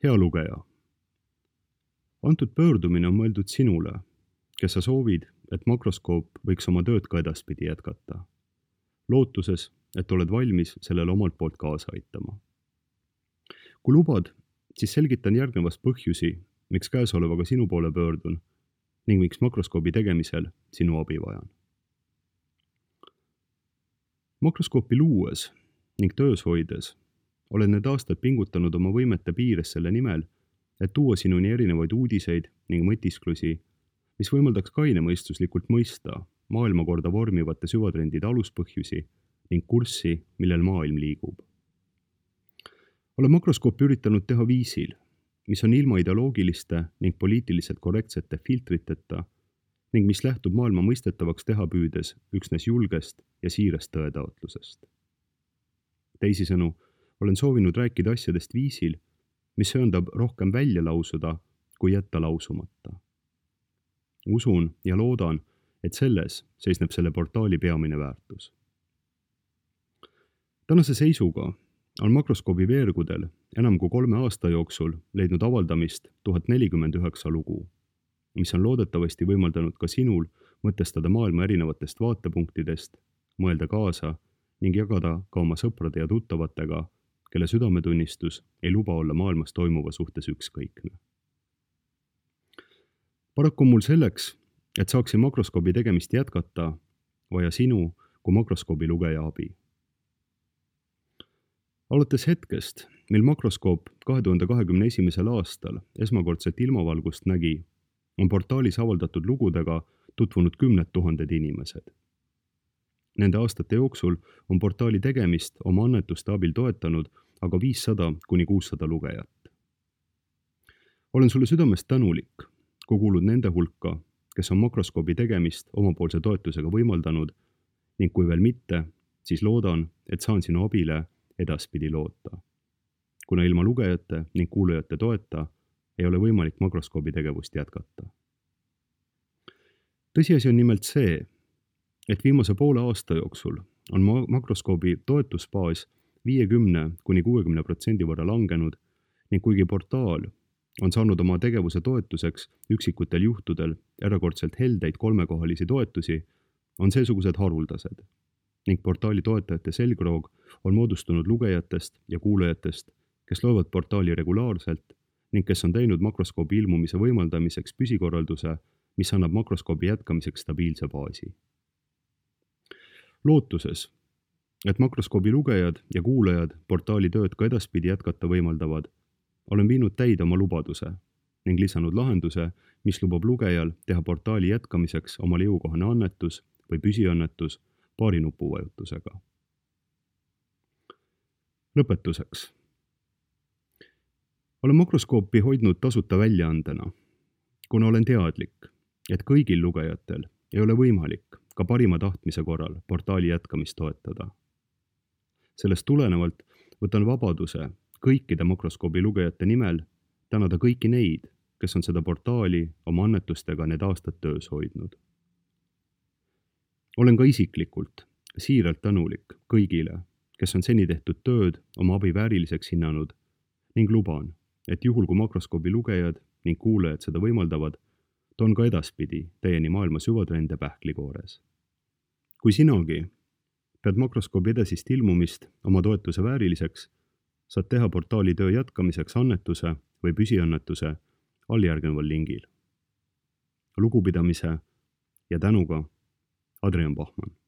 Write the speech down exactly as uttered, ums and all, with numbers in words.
Hea lugeja, antud pöördumine on mõeldud sinule, kes sa soovid, et Makroskoop võiks oma tööd ka edaspidi jätkata, lootuses, et oled valmis sellele omalt poolt kaasa aitama. Kui lubad, siis selgitan järgnevast põhjusi, miks käesolevaga sinu poole pöördun ning miks Makroskoobi tegemisel sinu abi vajan. Makroskoopi luues ning töös hoides olen need aastad pingutanud oma võimete piires selle nimel, et tuua sinuni erinevaid uudiseid ning mõtisklusi, mis võimaldaks kainemõistuslikult mõista maailmakorda vormivate süvatrendide aluspõhjusi ning kurssi, millel maailm liigub. Olen Makroskoopi üritanud teha viisil, mis on ilma ideoloogiliste ning poliitiliselt korrektsete filtriteta ning mis lähtub maailma mõistetavaks teha püüdes üksnes julgest ja siirast tõetaotlusest. Teisisõnu, olen soovinud rääkida asjadest viisil, mis sööndab rohkem välja lausuda, kui jätta lausumata. Usun ja loodan, et selles seisneb selle portaali peamine väärtus. Tänase seisuga on Makroskoobi veergudel enam kui kolme aasta jooksul leidnud avaldamist tuhat nelikümmend üheksa lugu, mis on loodetavasti võimaldanud ka sinul mõtestada maailma erinevatest vaatepunktidest, mõelda kaasa ning jagada ka oma sõprade ja tuttavatega, kelle südametunnistus ei luba olla maailmas toimuva suhtes ükskõikne. Paraku on mul selleks, et saaksin Makroskoobi tegemist jätkata, vaja sinu kui Makroskoobi lugeja abi. Alates hetkest, mil Makroskoop kahe tuhande kahekümne esimesel aastal esmakordset ilmavalgust nägi, on portaalis avaldatud lugudega tutvunud kümned tuhanded inimesed. Nende aastate jooksul on portaali tegemist oma annetuste abil toetanud aga viissada kuni kuussada lugejat. Olen sulle südamest tänulik, kui kuulud nende hulka, kes on Makroskoobi tegemist omapoolse toetusega võimaldanud ning kui veel mitte, siis loodan, et saan sinu abile edaspidi loota. Kuna ilma lugejate ning kuulajate toeta ei ole võimalik Makroskoobi tegevust jätkata. Tõsiasi on nimelt see, et viimase poole aasta jooksul on Makroskoobi toetusbaas viiekümne kuni kuuekümne protsendi võrra langenud ning kuigi portaal on saanud oma tegevuse toetuseks üksikutel juhtudel erakordselt heldeid kolmekohalisi toetusi, on seesugused haruldased ning portaali toetajate selgroog on moodustunud lugejatest ja kuulajatest, kes loevad portaali regulaarselt ning kes on teinud Makroskoobi ilmumise võimaldamiseks püsikorralduse, mis annab Makroskoobi jätkamiseks stabiilse baasi. Lootuses, et Makroskoobi lugejad ja kuulajad portaali tööd ka edaspidi jätkata võimaldavad, olen viinud täide oma lubaduse ning lisanud lahenduse, mis lubab lugejal teha portaali jätkamiseks omale jõukohane annetus või püsiannetus paari nupuvajutusega. Lõpetuseks. Olen Makroskoopi hoidnud tasuta väljaandena, kuna olen teadlik, et kõigil lugejatel ei ole võimalik ka parima tahtmise korral portaali jätkamist toetada. Sellest tulenevalt võtan vabaduse kõikide Makroskoobi lugejate nimel tänada kõiki neid, kes on seda portaali oma annetustega need aastad töös hoidnud. Olen ka isiklikult siiralt tänulik kõigile, kes on seni tehtud tööd oma abi vääriliseks hinnanud ning luban, et juhul kui Makroskoobi lugejad ning kuulajad seda võimaldavad, toon ka edaspidi teieni maailma süvatrende pähklikoores. Kui sinagi pead Makroskoobi edasist ilmumist oma toetuse vääriliseks, saad teha portaali töö jätkamiseks annetuse või püsiannetuse alljärgneval lingil. Lugupidamise ja tänuga Adrian Bachmann.